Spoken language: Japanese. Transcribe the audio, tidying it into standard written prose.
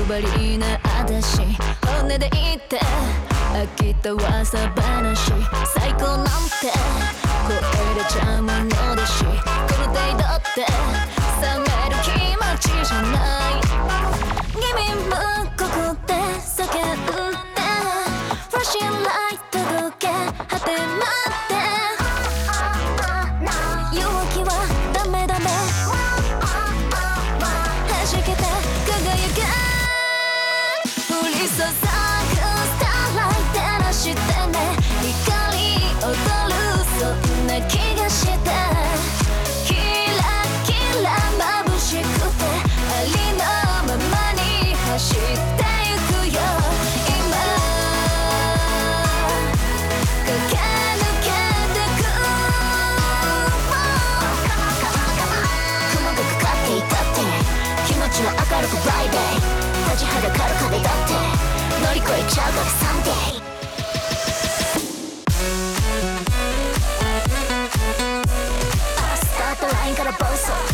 ばりな私本音で言って飽きた噂話最高なんて超えれちゃうものだしこの程度って冷める気持ちじゃない君もここで叫んでフラッシュライト届け果てまで弱気はダメダメ弾けて輝け降り注ぐスターライト照らしてね光踊るそんな気がしてキラキラ眩しくてありのままに走ってゆくよ今駆け抜けてく雲がかかっていたって気持ちは明るくブライデー立ちはだかる壁だって乗り越えちゃうからサンデースタートラインから暴走